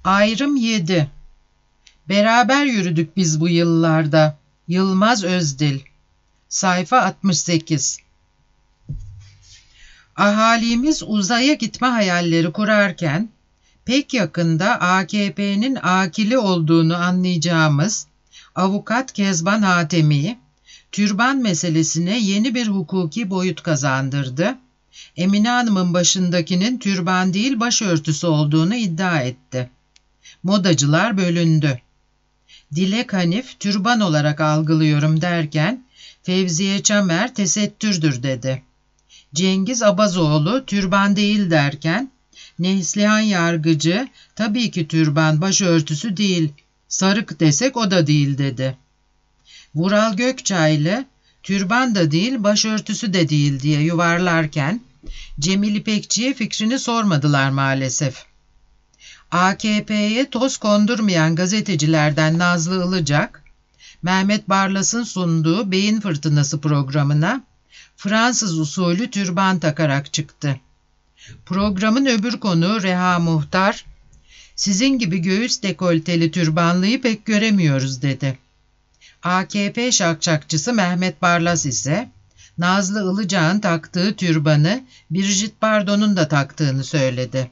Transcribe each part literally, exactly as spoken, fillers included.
Ayrım yedi. Beraber yürüdük biz bu yıllarda. Yılmaz Özdil. Sayfa altmış sekiz. Ahalimiz uzaya gitme hayalleri kurarken, pek yakında A K P'nin akili olduğunu anlayacağımız Avukat Kezban Hatemi, türban meselesine yeni bir hukuki boyut kazandırdı. Emine Hanım'ın başındakinin türban değil başörtüsü olduğunu iddia etti. Modacılar bölündü. Dilek Hanif türban olarak algılıyorum derken Fevziye Çamer tesettürdür dedi. Cengiz Abazoğlu türban değil derken Neslihan Yargıcı tabii ki türban başörtüsü değil, sarık desek o da değil dedi. Vural Gökçaylı türban da değil başörtüsü de değil diye yuvarlarken Cemil İpekçi'ye fikrini sormadılar maalesef. A K P'ye toz kondurmayan gazetecilerden Nazlı Ilıcak, Mehmet Barlas'ın sunduğu Beyin Fırtınası programına Fransız usulü türban takarak çıktı. Programın öbür konuğu Reha Muhtar, sizin gibi göğüs dekolteli türbanlıyı pek göremiyoruz dedi. A K P şakşakçısı Mehmet Barlas ise Nazlı Ilıcak'ın taktığı türbanı Brigitte Bardot'un da taktığını söyledi.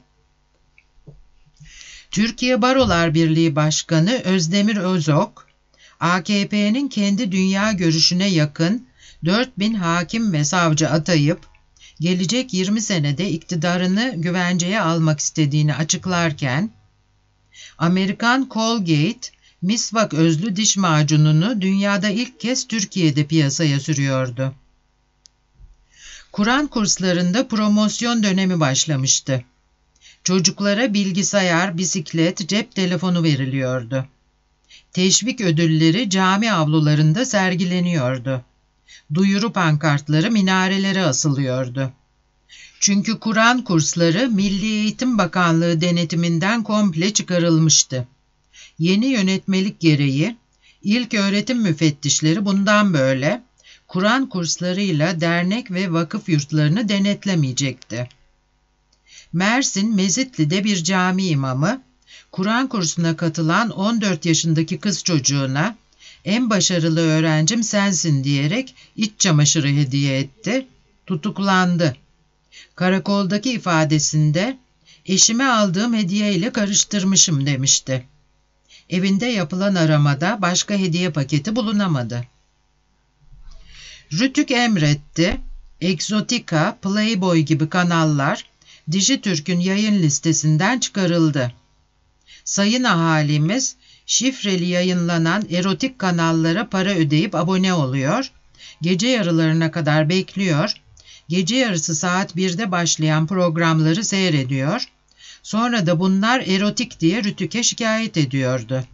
Türkiye Barolar Birliği Başkanı Özdemir Özok, A K P'nin kendi dünya görüşüne yakın dört bin hakim ve savcı atayıp gelecek yirmi senede iktidarını güvenceye almak istediğini açıklarken, Amerikan Colgate, misvak özlü diş macununu dünyada ilk kez Türkiye'de piyasaya sürüyordu. Kur'an kurslarında promosyon dönemi başlamıştı. Çocuklara bilgisayar, bisiklet, cep telefonu veriliyordu. Teşvik ödülleri cami avlularında sergileniyordu. Duyuru pankartları minarelere asılıyordu. Çünkü Kur'an kursları Milli Eğitim Bakanlığı denetiminden komple çıkarılmıştı. Yeni yönetmelik gereği ilk öğretim müfettişleri bundan böyle Kur'an kurslarıyla dernek ve vakıf yurtlarını denetlemeyecekti. Mersin Mezitli'de bir cami imamı, Kur'an kursuna katılan on dört yaşındaki kız çocuğuna en başarılı öğrencim sensin diyerek iç çamaşırı hediye etti, tutuklandı. Karakoldaki ifadesinde eşime aldığım hediye ile karıştırmışım demişti. Evinde yapılan aramada başka hediye paketi bulunamadı. Rütük emretti, Exotica, Playboy gibi kanallar Dijitürk'ün yayın listesinden çıkarıldı. Sayın ahalimiz şifreli yayınlanan erotik kanallara para ödeyip abone oluyor, gece yarılarına kadar bekliyor, gece yarısı saat birde başlayan programları seyrediyor, sonra da bunlar erotik diye Rütük'e şikayet ediyordu.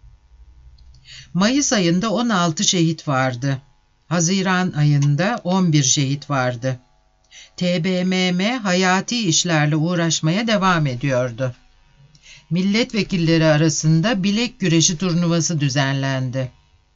Mayıs ayında on altı şehit vardı. Haziran ayında on bir şehit vardı. T B M M hayati işlerle uğraşmaya devam ediyordu. Milletvekilleri arasında bilek güreşi turnuvası düzenlendi.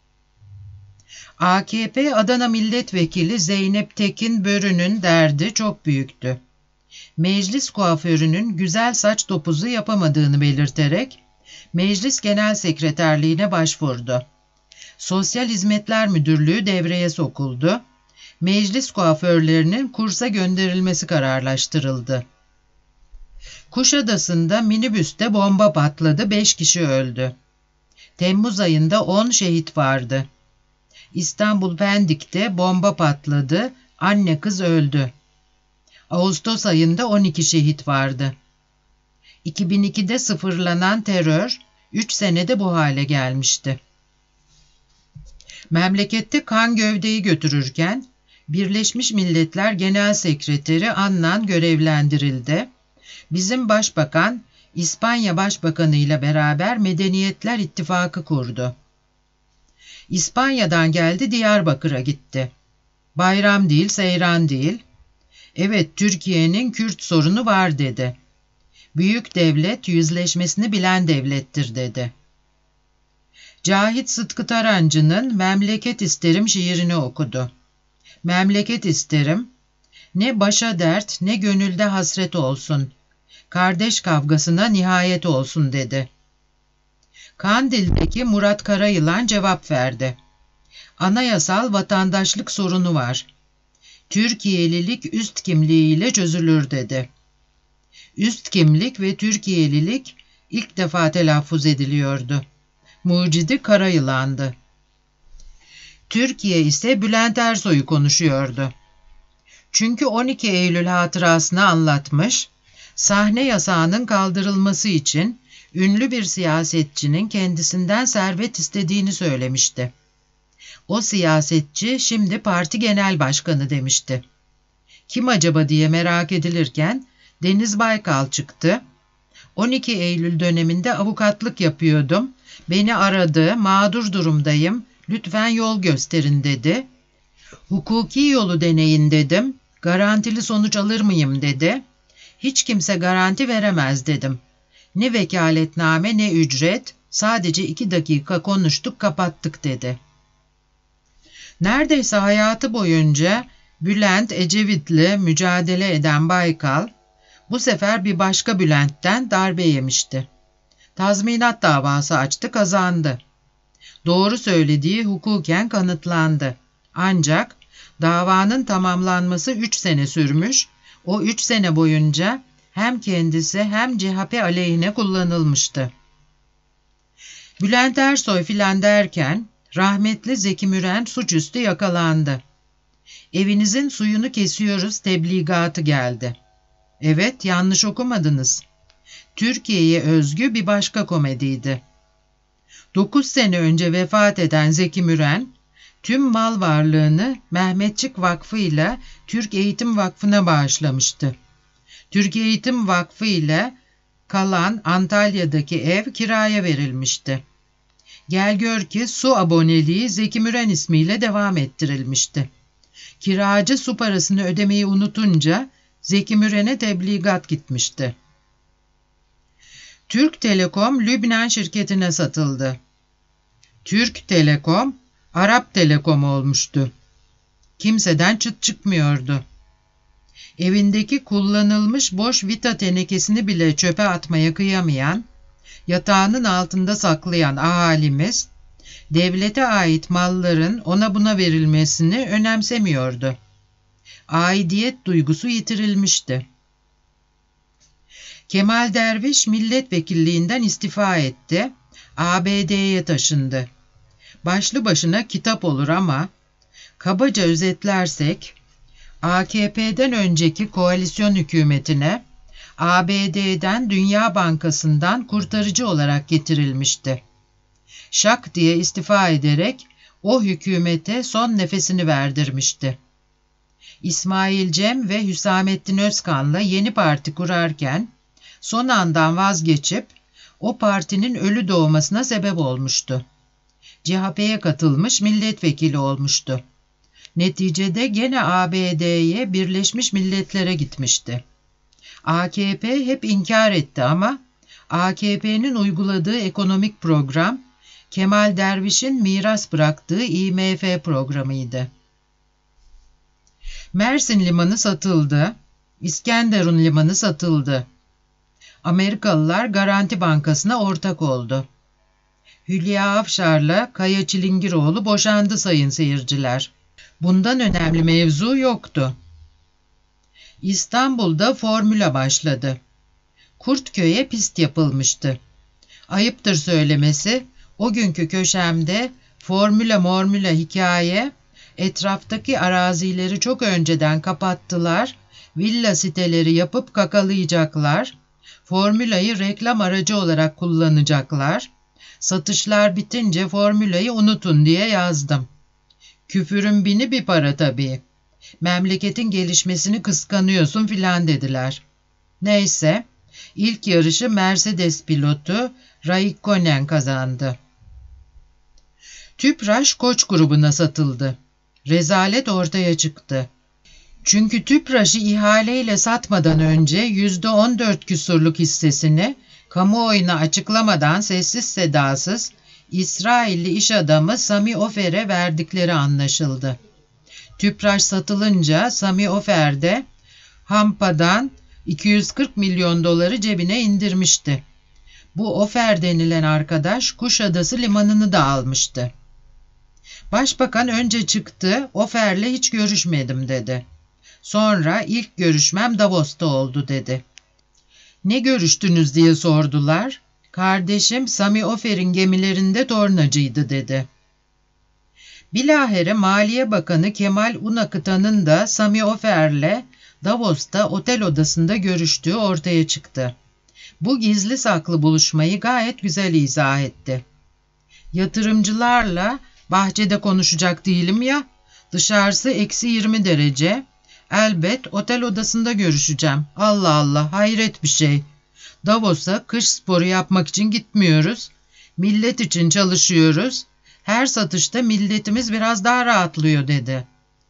A K P Adana Milletvekili Zeynep Tekin Börü'nün derdi çok büyüktü. Meclis kuaförünün güzel saç topuzu yapamadığını belirterek Meclis Genel Sekreterliğine başvurdu. Sosyal Hizmetler Müdürlüğü devreye sokuldu. Meclis kuaförlerinin kursa gönderilmesi kararlaştırıldı. Kuşadası'nda minibüste bomba patladı, beş kişi öldü. Temmuz ayında on şehit vardı. İstanbul Pendik'te bomba patladı, anne kız öldü. Ağustos ayında on iki şehit vardı. iki bin ikide sıfırlanan terör, üç senede bu hale gelmişti. Memlekette kan gövdeyi götürürken, Birleşmiş Milletler Genel Sekreteri Annan görevlendirildi. Bizim başbakan, İspanya Başbakanı ile beraber Medeniyetler İttifakı kurdu. İspanya'dan geldi Diyarbakır'a gitti. Bayram değil, seyran değil. Evet, Türkiye'nin Kürt sorunu var dedi. Büyük devlet yüzleşmesini bilen devlettir dedi. Cahit Sıtkı Tarancı'nın Memleket İsterim şiirini okudu. Memleket isterim, ne başa dert ne gönülde hasret olsun. Kardeş kavgasına nihayet olsun dedi. Kandil'deki Murat Karayılan cevap verdi. Anayasal vatandaşlık sorunu var. Türkiyelilik üst kimliğiyle çözülür dedi. Üst kimlik ve Türkiyelilik ilk defa telaffuz ediliyordu. Mucidi Karayılan'dı. Türkiye ise Bülent Ersoy'u konuşuyordu. Çünkü on iki Eylül hatırasını anlatmış, sahne yasağının kaldırılması için ünlü bir siyasetçinin kendisinden servet istediğini söylemişti. O siyasetçi şimdi parti genel başkanı demişti. Kim acaba diye merak edilirken Deniz Baykal çıktı. on iki Eylül döneminde avukatlık yapıyordum. Beni aradı, mağdur durumdayım, lütfen yol gösterin dedi. Hukuki yolu deneyin dedim. Garantili sonuç alır mıyım dedi. Hiç kimse garanti veremez dedim. Ne vekaletname ne ücret, sadece iki dakika konuştuk kapattık dedi. Neredeyse hayatı boyunca Bülent Ecevit'le mücadele eden Baykal, bu sefer bir başka Bülent'ten darbe yemişti. Tazminat davası açtı, kazandı. Doğru söylediği hukuken kanıtlandı. Ancak davanın tamamlanması üç sene sürmüş, o üç sene boyunca hem kendisi hem C H P aleyhine kullanılmıştı. Bülent Ersoy filan derken rahmetli Zeki Müren suçüstü yakalandı. Evinizin suyunu kesiyoruz tebligatı geldi. Evet, yanlış okumadınız. Türkiye'ye özgü bir başka komediydi. Dokuz sene önce vefat eden Zeki Müren, tüm mal varlığını Mehmetçik Vakfı ile Türk Eğitim Vakfı'na bağışlamıştı. Türk Eğitim Vakfı ile kalan Antalya'daki ev kiraya verilmişti. Gel gör ki su aboneliği Zeki Müren ismiyle devam ettirilmişti. Kiracı su parasını ödemeyi unutunca Zeki Müren'e tebligat gitmişti. Türk Telekom Lübnan şirketine satıldı. Türk Telekom, Arap Telekom olmuştu. Kimseden çıt çıkmıyordu. Evindeki kullanılmış boş vita tenekesini bile çöpe atmaya kıyamayan, yatağının altında saklayan ahalimiz, devlete ait malların ona buna verilmesini önemsemiyordu. Aidiyet duygusu yitirilmişti. Kemal Derviş milletvekilliğinden istifa etti, A B D'ye taşındı. Başlı başına kitap olur ama, kabaca özetlersek, A K P'den önceki koalisyon hükümetine, A B D'den Dünya Bankası'ndan kurtarıcı olarak getirilmişti. Şak diye istifa ederek o hükümete son nefesini verdirmişti. İsmail Cem ve Hüsamettin Özkan'la yeni parti kurarken son andan vazgeçip o partinin ölü doğmasına sebep olmuştu. C H P'ye katılmış milletvekili olmuştu. Neticede gene A B D'ye Birleşmiş Milletler'e gitmişti. A K P hep inkar etti ama A K P'nin uyguladığı ekonomik program Kemal Derviş'in miras bıraktığı I M F programıydı. Mersin Limanı satıldı, İskenderun Limanı satıldı. Amerikalılar Garanti Bankası'na ortak oldu. Hülya Avşar'la Kaya Çilingiroğlu boşandı sayın seyirciler. Bundan önemli mevzu yoktu. İstanbul'da formüla başladı. Kurtköy'e pist yapılmıştı. Ayıptır söylemesi, o günkü köşemde formüla mormüla hikaye, etraftaki arazileri çok önceden kapattılar, villa siteleri yapıp kakalayacaklar, formülayı reklam aracı olarak kullanacaklar, satışlar bitince formülayı unutun diye yazdım. Küfürün bini bir para tabii. Memleketin gelişmesini kıskanıyorsun filan dediler. Neyse, ilk yarışı Mercedes pilotu Raikkonen kazandı. Tüpraş Koç grubuna satıldı. Rezalet ortaya çıktı. Çünkü Tüpraş'ı ihaleyle satmadan önce yüzde on dört küsurluk hissesini kamuoyuna açıklamadan sessiz sedasız İsrailli iş adamı Sami Ofer'e verdikleri anlaşıldı. Tüpraş satılınca Sami Ofer de Hampa'dan iki yüz kırk milyon doları cebine indirmişti. Bu Ofer denilen arkadaş Kuşadası limanını da almıştı. Başbakan önce çıktı, Ofer'le hiç görüşmedim dedi. Sonra ilk görüşmem Davos'ta oldu dedi. Ne görüştünüz diye sordular. Kardeşim Sami Ofer'in gemilerinde tornacıydı dedi. Bilahare Maliye Bakanı Kemal Unakıtan'ın da Sami Ofer'le Davos'ta otel odasında görüştüğü ortaya çıktı. Bu gizli saklı buluşmayı gayet güzel izah etti. Yatırımcılarla bahçede konuşacak değilim ya, dışarısı eksi yirmi derece, elbet otel odasında görüşeceğim. Allah Allah, hayret bir şey. Davos'a kış sporu yapmak için gitmiyoruz, millet için çalışıyoruz, her satışta milletimiz biraz daha rahatlıyor dedi.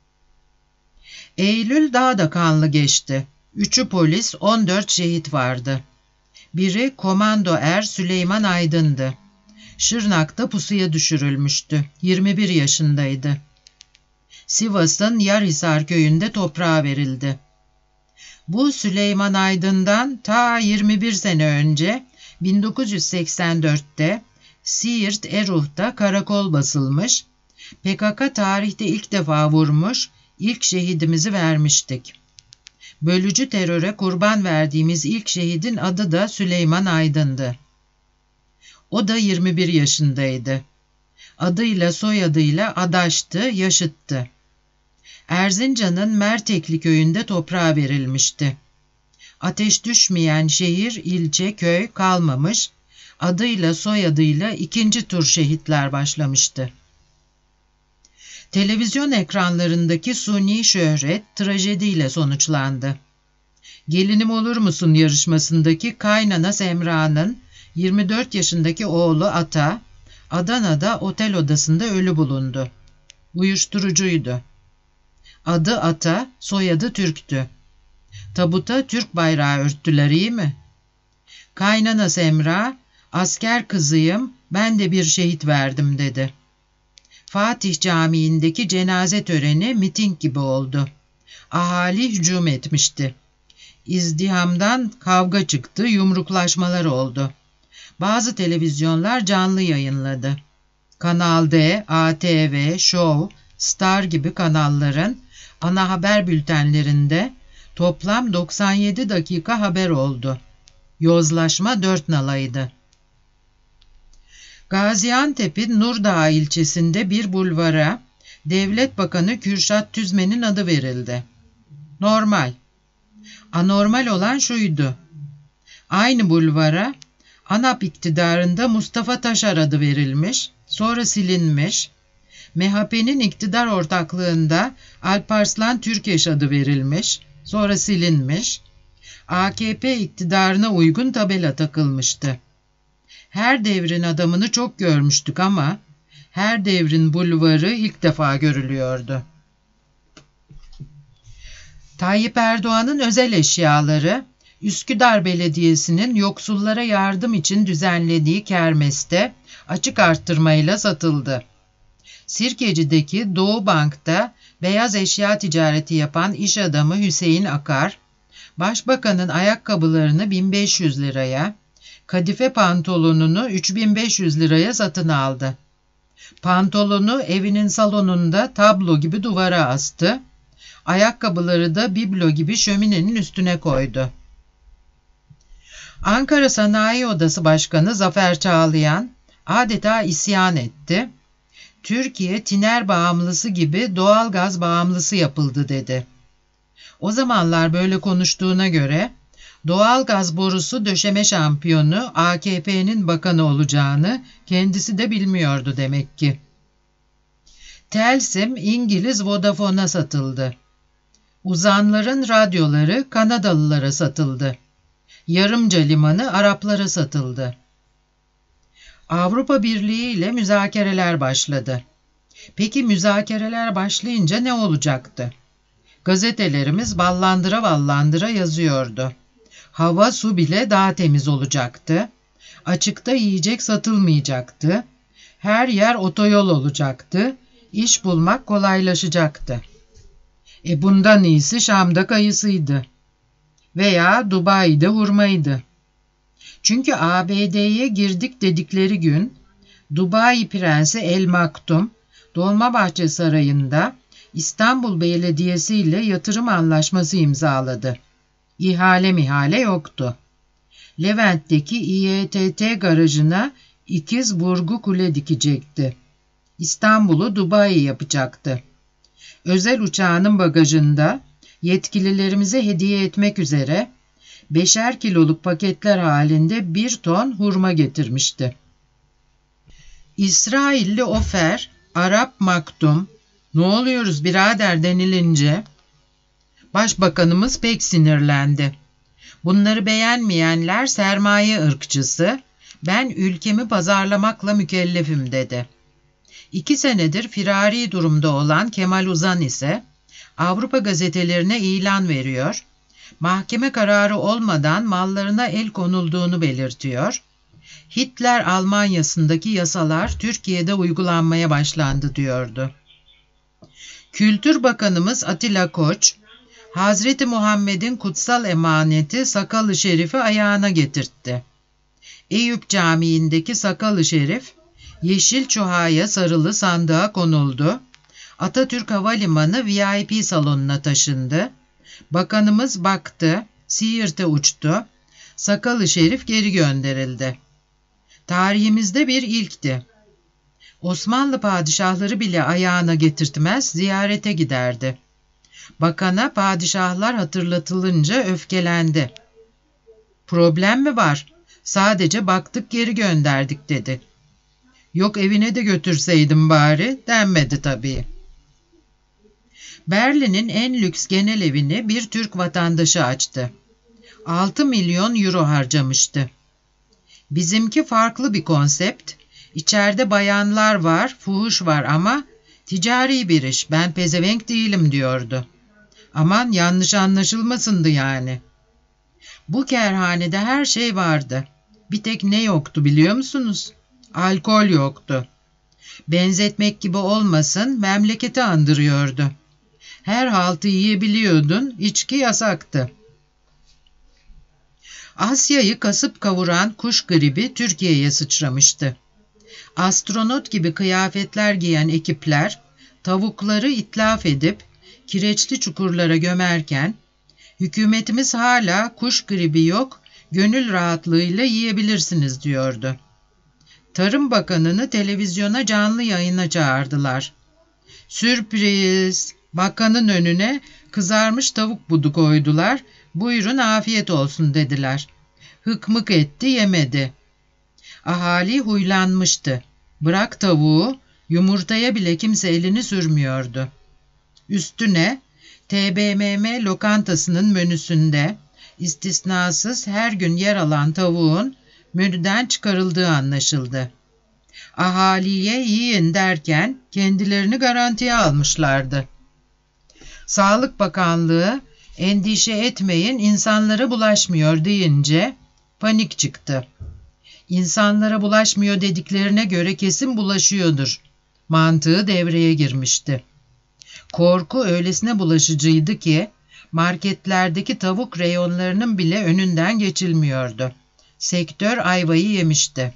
Eylül daha da kanlı geçti. Üçü polis, on dört şehit vardı. Biri komando er Süleyman Aydın'dı. Şırnak'ta pusuya düşürülmüştü. yirmi bir yaşındaydı. Sivas'ın Yarhisar köyünde toprağa verildi. Bu Süleyman Aydın'dan ta yirmi bir sene önce bin dokuz yüz seksen dörtte Siirt Eruh'ta karakol basılmış, P K K tarihte ilk defa vurmuş, ilk şehidimizi vermiştik. Bölücü teröre kurban verdiğimiz ilk şehidin adı da Süleyman Aydın'dı. O da yirmi bir yaşındaydı. Adıyla soyadıyla adaştı, yaşıttı. Erzincan'ın Mertekli köyünde toprağa verilmişti. Ateş düşmeyen şehir, ilçe, köy kalmamış, adıyla soyadıyla ikinci tur şehitler başlamıştı. Televizyon ekranlarındaki suni şöhret trajediyle sonuçlandı. Gelinim olur musun yarışmasındaki kaynana Semra'nın yirmi dört yaşındaki oğlu Ata, Adana'da otel odasında ölü bulundu. Uyuşturucuydu. Adı Ata, soyadı Türk'tü. Tabuta Türk bayrağı örttüler, iyi mi? Kaynana Semra, asker kızıyım, ben de bir şehit verdim dedi. Fatih Camii'ndeki cenaze töreni miting gibi oldu. Ahali hücum etmişti. İzdihamdan kavga çıktı, yumruklaşmalar oldu. Bazı televizyonlar canlı yayınladı. Kanal D, A T V, Show, Star gibi kanalların ana haber bültenlerinde toplam doksan yedi dakika haber oldu. Yozlaşma dört nalaydı. Gaziantep'in Nurdağ ilçesinde bir bulvara Devlet Bakanı Kürşat Tüzmen'in adı verildi. Normal. Anormal olan şuydu. Aynı bulvara ANAP iktidarında Mustafa Taşar adı verilmiş, sonra silinmiş. M H P'nin iktidar ortaklığında Alparslan Türkeş adı verilmiş, sonra silinmiş. A K P iktidarına uygun tabela takılmıştı. Her devrin adamını çok görmüştük ama her devrin bulvarı ilk defa görülüyordu. Tayyip Erdoğan'ın özel eşyaları Üsküdar Belediyesi'nin yoksullara yardım için düzenlediği kermeste açık arttırmayla satıldı. Sirkeci'deki Doğu Bank'ta beyaz eşya ticareti yapan iş adamı Hüseyin Akar, Başbakanın ayakkabılarını bin beş yüz liraya, kadife pantolonunu üç bin beş yüz liraya satın aldı. Pantolonu evinin salonunda tablo gibi duvara astı, ayakkabıları da biblo gibi şöminenin üstüne koydu. Ankara Sanayi Odası Başkanı Zafer Çağlayan adeta isyan etti. Türkiye tiner bağımlısı gibi doğal gaz bağımlısı yapıldı dedi. O zamanlar böyle konuştuğuna göre doğal gaz borusu döşeme şampiyonu A K P'nin bakanı olacağını kendisi de bilmiyordu demek ki. Telsim İngiliz Vodafone'a satıldı. Uzanların radyoları Kanadalılara satıldı. Yarımca limanı Araplara satıldı. Avrupa Birliği ile müzakereler başladı. Peki müzakereler başlayınca ne olacaktı? Gazetelerimiz ballandıra ballandıra yazıyordu. Hava, su bile daha temiz olacaktı. Açıkta yiyecek satılmayacaktı. Her yer otoyol olacaktı. İş bulmak kolaylaşacaktı. E bundan iyisi Şam'da kayısıydı. Veya Dubai'de hurmaydı. Çünkü A B D'ye girdik dedikleri gün Dubai Prensi El Maktum, Dolmabahçe Sarayı'nda İstanbul Belediyesi ile yatırım anlaşması imzaladı. İhale mihale yoktu. Levent'teki İ E T T garajına ikiz burgu kule dikecekti. İstanbul'u Dubai yapacaktı. Özel uçağının bagajında yetkililerimize hediye etmek üzere beşer kiloluk paketler halinde bir ton hurma getirmişti. İsrailli Ofer, Arap Maktum, "Ne oluyoruz birader?" denilince Başbakanımız pek sinirlendi. Bunları beğenmeyenler sermaye ırkçısı, ben ülkemi pazarlamakla mükellefim dedi. İki senedir firari durumda olan Kemal Uzan ise Avrupa gazetelerine ilan veriyor, mahkeme kararı olmadan mallarına el konulduğunu belirtiyor, Hitler Almanya'sındaki yasalar Türkiye'de uygulanmaya başlandı diyordu. Kültür Bakanımız Atilla Koç, Hazreti Muhammed'in kutsal emaneti Sakalı Şerif'i ayağına getirtti. Eyüp Camii'ndeki Sakalı Şerif, yeşil çuhaya sarılı sandığa konuldu. Atatürk Havalimanı V I P salonuna taşındı. Bakanımız baktı, Siirt'e uçtu. Sakalı Şerif geri gönderildi. Tarihimizde bir ilkti. Osmanlı padişahları bile ayağına getirtmez, ziyarete giderdi. Bakana padişahlar hatırlatılınca öfkelendi. "Problem mi var? Sadece baktık geri gönderdik" dedi. "Yok evine de götürseydim bari" denmedi tabii. Berlin'in en lüks genel evini bir Türk vatandaşı açtı. altı milyon euro harcamıştı. Bizimki farklı bir konsept. İçeride bayanlar var, fuhuş var ama ticari bir iş, ben pezevenk değilim diyordu. Aman yanlış anlaşılmasındı yani. Bu kerhanede her şey vardı. Bir tek ne yoktu biliyor musunuz? Alkol yoktu. Benzetmek gibi olmasın, memleketi andırıyordu. Her haltı yiyebiliyordun, içki yasaktı. Asya'yı kasıp kavuran kuş gribi Türkiye'ye sıçramıştı. Astronot gibi kıyafetler giyen ekipler tavukları itlaf edip kireçli çukurlara gömerken hükümetimiz hala kuş gribi yok, gönül rahatlığıyla yiyebilirsiniz diyordu. Tarım Bakanı'nı televizyona canlı yayına çağırdılar. Sürpriz! Bakanın önüne kızarmış tavuk budu koydular. "Buyurun afiyet olsun" dediler. Hıkmık etti, yemedi. Ahali huylanmıştı. Bırak tavuğu, yumurtaya bile kimse elini sürmüyordu. Üstüne T B M M lokantasının menüsünde istisnasız her gün yer alan tavuğun menüden çıkarıldığı anlaşıldı. Ahaliye yiyin derken kendilerini garantiye almışlardı. Sağlık Bakanlığı endişe etmeyin insanlara bulaşmıyor deyince panik çıktı. İnsanlara bulaşmıyor dediklerine göre kesin bulaşıyordur mantığı devreye girmişti. Korku öylesine bulaşıcıydı ki marketlerdeki tavuk reyonlarının bile önünden geçilmiyordu. Sektör ayvayı yemişti.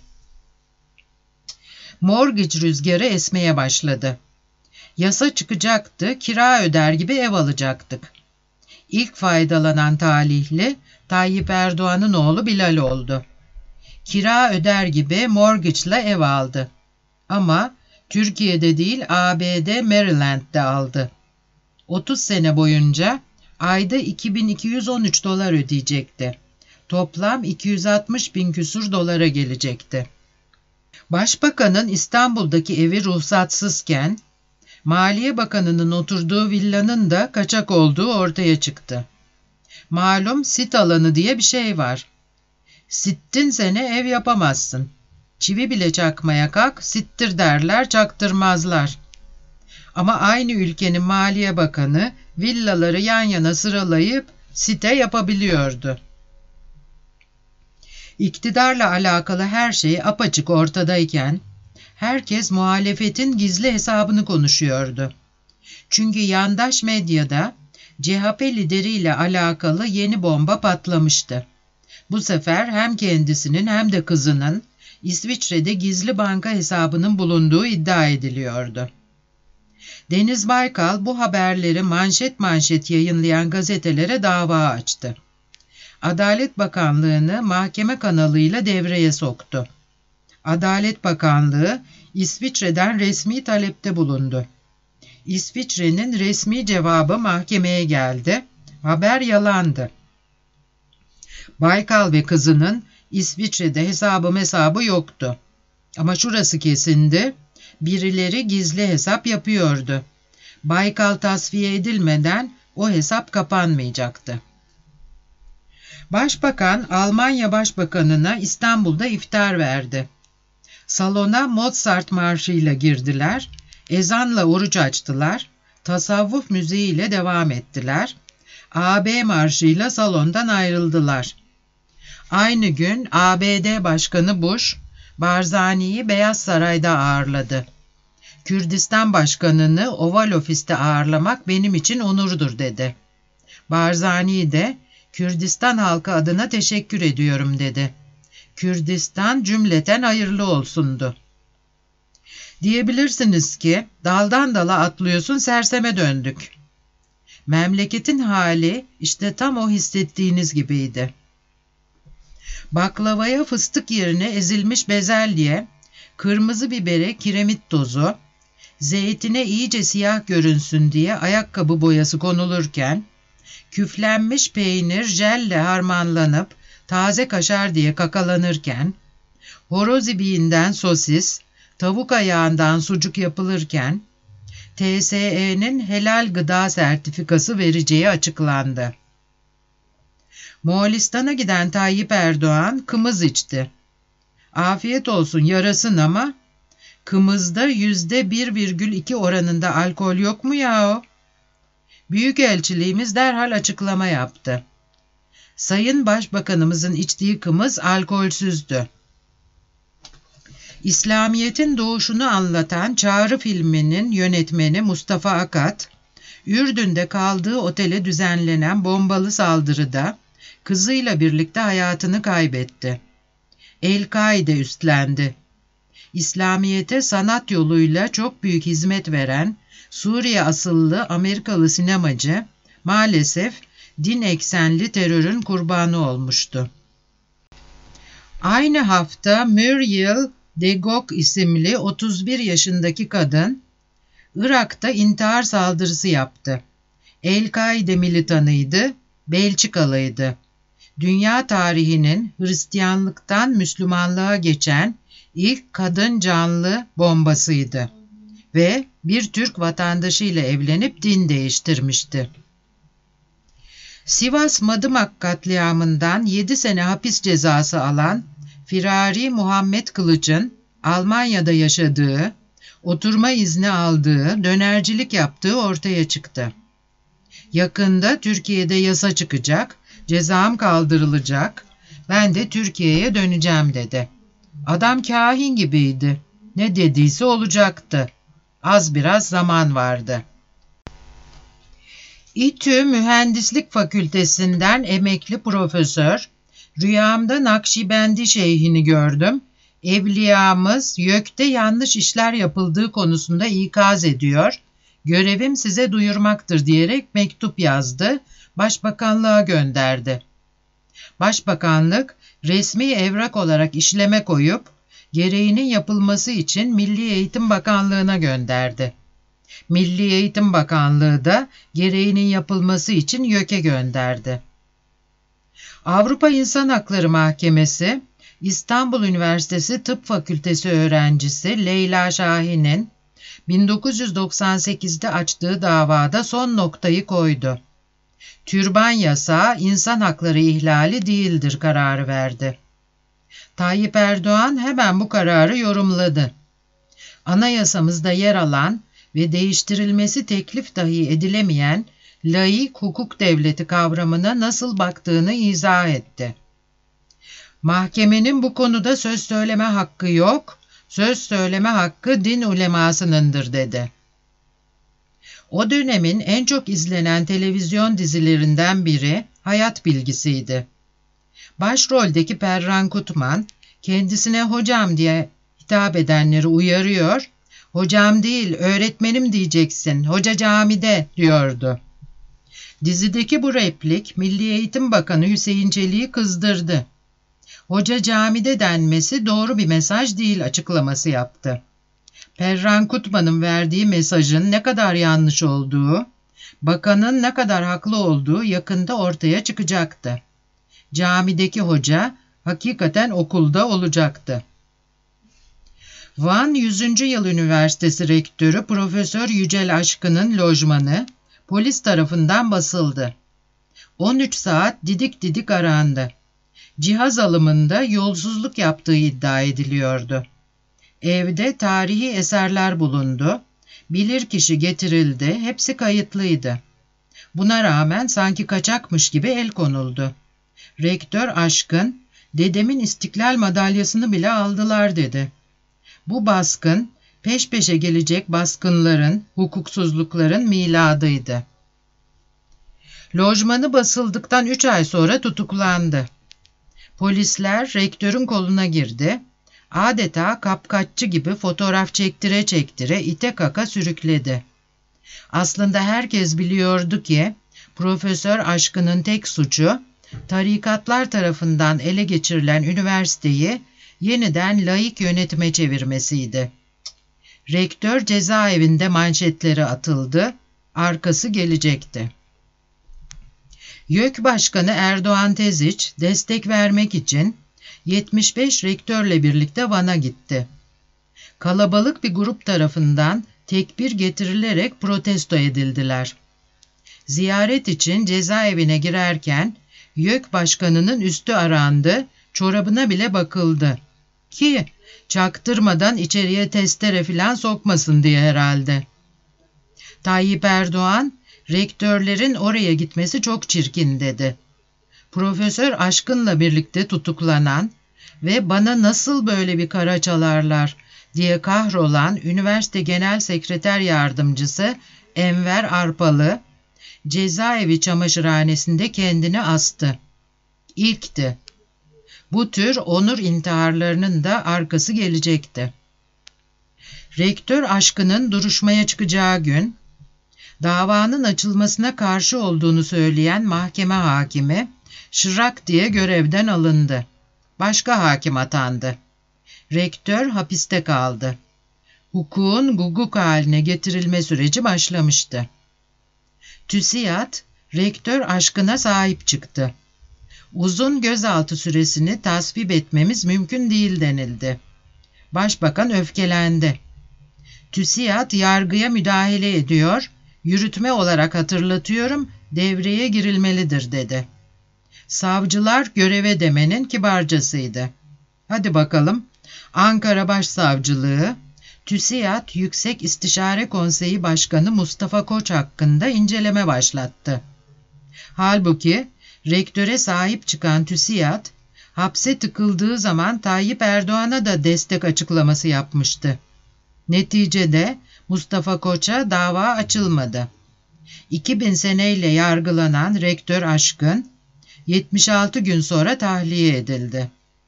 Mortgage rüzgarı esmeye başladı. Yasa çıkacaktı, kira öder gibi ev alacaktık. İlk faydalanan talihli Tayyip Erdoğan'ın oğlu Bilal oldu. Kira öder gibi mortgage'la ev aldı. Ama Türkiye'de değil A B D Maryland'de aldı. otuz sene boyunca ayda iki bin iki yüz on üç dolar ödeyecekti. Toplam iki yüz altmış bin küsur dolara gelecekti. Başbakanın İstanbul'daki evi ruhsatsızken Maliye Bakanı'nın oturduğu villanın da kaçak olduğu ortaya çıktı. Malum sit alanı diye bir şey var. Sittin sene ev yapamazsın. Çivi bile çakmaya kalk, sittir derler, çaktırmazlar. Ama aynı ülkenin Maliye Bakanı villaları yan yana sıralayıp site yapabiliyordu. İktidarla alakalı her şey apaçık ortadayken herkes muhalefetin gizli hesabını konuşuyordu. Çünkü yandaş medyada C H P lideriyle alakalı yeni bomba patlamıştı. Bu sefer hem kendisinin hem de kızının İsviçre'de gizli banka hesabının bulunduğu iddia ediliyordu. Deniz Baykal bu haberleri manşet manşet yayınlayan gazetelere dava açtı. Adalet Bakanlığı'nı mahkeme kanalıyla devreye soktu. Adalet Bakanlığı İsviçre'den resmi talepte bulundu. İsviçre'nin resmi cevabı mahkemeye geldi. Haber yalandı. Baykal ve kızının İsviçre'de hesabı hesabı yoktu. Ama şurası kesindi. Birileri gizli hesap yapıyordu. Baykal tasfiye edilmeden o hesap kapanmayacaktı. Başbakan Almanya Başbakanı'na İstanbul'da iftar verdi. Salona Mozart marşıyla girdiler, ezanla oruç açtılar, tasavvuf müziğiyle devam ettiler, A B marşıyla salondan ayrıldılar. Aynı gün A B D Başkanı Bush, Barzani'yi Beyaz Saray'da ağırladı. Kürdistan Başkanı'nı Oval Ofis'te ağırlamak benim için onurdur dedi. Barzani de Kürdistan halkı adına teşekkür ediyorum dedi. Kürdistan cümleten hayırlı olsundu. Diyebilirsiniz ki daldan dala atlıyorsun serseme döndük. Memleketin hali işte tam o hissettiğiniz gibiydi. Baklavaya fıstık yerine ezilmiş bezelye, kırmızı bibere kiremit tozu, zeytine iyice siyah görünsün diye ayakkabı boyası konulurken, küflenmiş peynir jelle harmanlanıp taze kaşar diye kakalanırken, horoz ibiğinden sosis, tavuk ayağından sucuk yapılırken, T S E'nin helal gıda sertifikası vereceği açıklandı. Moğolistan'a giden Tayyip Erdoğan kımız içti. Afiyet olsun yarasın ama kımızda yüzde bir virgül iki oranında alkol yok mu yahu? Büyükelçiliğimiz derhal açıklama yaptı. Sayın Başbakanımızın içtiği kımız alkolsüzdü. İslamiyet'in doğuşunu anlatan Çağrı filminin yönetmeni Mustafa Akat, Ürdün'de kaldığı otele düzenlenen bombalı saldırıda kızıyla birlikte hayatını kaybetti. El-Kaide üstlendi. İslamiyet'e sanat yoluyla çok büyük hizmet veren Suriye asıllı Amerikalı sinemacı maalesef din eksenli terörün kurbanı olmuştu. Aynı hafta Muriel Degok isimli otuz bir yaşındaki kadın Irak'ta intihar saldırısı yaptı. El-Kaide militanıydı, Belçikalıydı. Dünya tarihinin Hristiyanlıktan Müslümanlığa geçen ilk kadın canlı bombasıydı ve bir Türk vatandaşıyla evlenip din değiştirmişti. Sivas Madımak katliamından yedi sene hapis cezası alan Firari Muhammed Kılıç'ın Almanya'da yaşadığı, oturma izni aldığı, dönercilik yaptığı ortaya çıktı. Yakında Türkiye'de yasa çıkacak, cezam kaldırılacak, ben de Türkiye'ye döneceğim dedi. Adam kahin gibiydi. Ne dediyse olacaktı. Az biraz zaman vardı. İTÜ Mühendislik Fakültesinden emekli profesör, rüyamda Nakşibendi şeyhini gördüm. Evliyamız YÖK'te yanlış işler yapıldığı konusunda ikaz ediyor. Görevim size duyurmaktır diyerek mektup yazdı. Başbakanlığa gönderdi. Başbakanlık resmi evrak olarak işleme koyup gereğinin yapılması için Milli Eğitim Bakanlığı'na gönderdi. Milli Eğitim Bakanlığı da gereğinin yapılması için YÖK'e gönderdi. Avrupa İnsan Hakları Mahkemesi, İstanbul Üniversitesi Tıp Fakültesi öğrencisi Leyla Şahin'in bin dokuz yüz doksan sekizde açtığı davada son noktayı koydu. Türban yasağı insan hakları ihlali değildir kararı verdi. Tayyip Erdoğan hemen bu kararı yorumladı. Anayasamızda yer alan ve değiştirilmesi teklif dahi edilemeyen laik hukuk devleti kavramına nasıl baktığını izah etti. Mahkemenin bu konuda söz söyleme hakkı yok, söz söyleme hakkı din ulemasınındır dedi. O dönemin en çok izlenen televizyon dizilerinden biri Hayat Bilgisi'ydi. Başroldeki Perran Kutman kendisine hocam diye hitap edenleri uyarıyor. Hocam değil, öğretmenim diyeceksin, hoca camide diyordu. Dizideki bu replik Milli Eğitim Bakanı Hüseyin Çelik'i kızdırdı. Hoca camide denmesi doğru bir mesaj değil açıklaması yaptı. Perran Kutman'ın verdiği mesajın ne kadar yanlış olduğu, bakanın ne kadar haklı olduğu yakında ortaya çıkacaktı. Camideki hoca hakikaten okulda olacaktı. Van yüzüncü Yıl Üniversitesi Rektörü Profesör Yücel Aşkın'ın lojmanı polis tarafından basıldı. on üç saat didik didik arandı. Cihaz alımında yolsuzluk yaptığı iddia ediliyordu. Evde tarihi eserler bulundu. Bilirkişi getirildi, hepsi kayıtlıydı. Buna rağmen sanki kaçakmış gibi el konuldu. Rektör Aşkın, dedemin İstiklal madalyasını bile aldılar dedi. Bu baskın, peş peşe gelecek baskınların, hukuksuzlukların miladıydı. Lojmanı basıldıktan üç ay sonra tutuklandı. Polisler rektörün koluna girdi. Adeta kapkaççı gibi fotoğraf çektire çektire ite kaka sürükledi. Aslında herkes biliyordu ki Profesör Aşkın'ın tek suçu tarikatlar tarafından ele geçirilen üniversiteyi yeniden laik yönetime çevirmesiydi. Rektör cezaevinde manşetlere atıldı, arkası gelecekti. YÖK Başkanı Erdoğan Teziç destek vermek için yetmiş beş rektörle birlikte Van'a gitti. Kalabalık bir grup tarafından tekbir getirilerek protesto edildiler. Ziyaret için cezaevine girerken YÖK Başkanı'nın üstü arandı, çorabına bile bakıldı. Ki çaktırmadan içeriye testere filan sokmasın diye herhalde. Tayyip Erdoğan, rektörlerin oraya gitmesi çok çirkin dedi. Profesör Aşkın'la birlikte tutuklanan ve bana nasıl böyle bir kara çalarlar diye kahrolan üniversite genel sekreter yardımcısı Enver Arpalı, cezaevi çamaşırhanesinde kendini astı. İlkti. Bu tür onur intiharlarının da arkası gelecekti. Rektör Aşkın'ın duruşmaya çıkacağı gün, davanın açılmasına karşı olduğunu söyleyen mahkeme hakimi, şırak diye görevden alındı. Başka hakim atandı. Rektör hapiste kaldı. Hukukun guguk haline getirilme süreci başlamıştı. TÜSİAD, rektör Aşkın'a sahip çıktı. Uzun gözaltı süresini tasvip etmemiz mümkün değil denildi. Başbakan öfkelendi. TÜSİAD yargıya müdahale ediyor, yürütme olarak hatırlatıyorum, devreye girilmelidir dedi. Savcılar göreve demenin kibarcasıydı. Hadi bakalım, Ankara Başsavcılığı, TÜSİAD Yüksek İstişare Konseyi Başkanı Mustafa Koç hakkında inceleme başlattı. Halbuki rektöre sahip çıkan TÜSİAD, hapse tıkıldığı zaman Tayyip Erdoğan'a da destek açıklaması yapmıştı. Neticede Mustafa Koç'a dava açılmadı. iki bin seneyle yargılanan rektör Aşkın, yetmiş altı gün sonra tahliye edildi.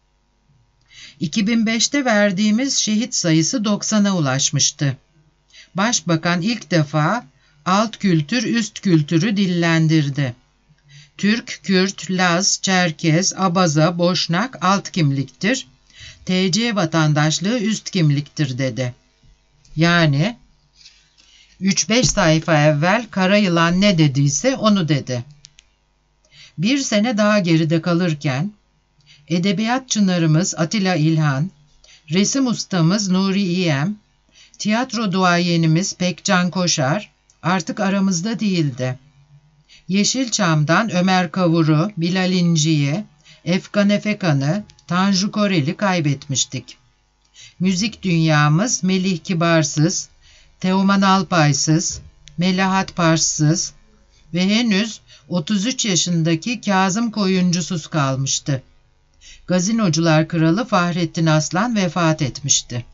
iki bin beşte verdiğimiz şehit sayısı doksana ulaşmıştı. Başbakan ilk defa alt kültür üst kültürü dillendirdi. Türk, Kürt, Laz, Çerkez, Abaza, Boşnak alt kimliktir. T C vatandaşlığı üst kimliktir dedi. Yani üç beş sayfa evvel Karayılan ne dediyse onu dedi. Bir sene daha geride kalırken edebiyat çınarımız Atilla İlhan, resim ustamız Nuri İyem, tiyatro duayenimiz Pekcan Koşar artık aramızda değildi. Yeşilçam'dan Ömer Kavur'u, Bilal İnci'yi, Efkan Efekan'ı, Tanju Korel'i kaybetmiştik. Müzik dünyamız Melih Kibarsız, Teoman Alpaysız, Melahat Parssız ve henüz otuz üç yaşındaki Kazım Koyuncusuz kalmıştı. Gazinocular kralı Fahrettin Aslan vefat etmişti.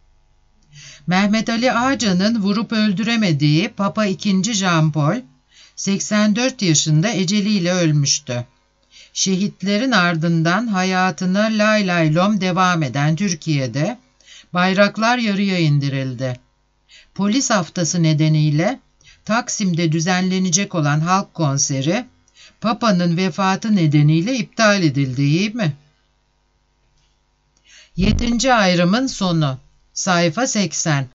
Mehmet Ali Ağcan'ın vurup öldüremediği Papa ikinci. Jean Paul, seksen dört yaşında eceliyle ölmüştü. Şehitlerin ardından hayatına lay lay lom devam eden Türkiye'de bayraklar yarıya indirildi. Polis haftası nedeniyle Taksim'de düzenlenecek olan halk konseri, Papa'nın vefatı nedeniyle iptal edildi, değil mi? Yedinci ayrımın sonu. Sayfa seksen.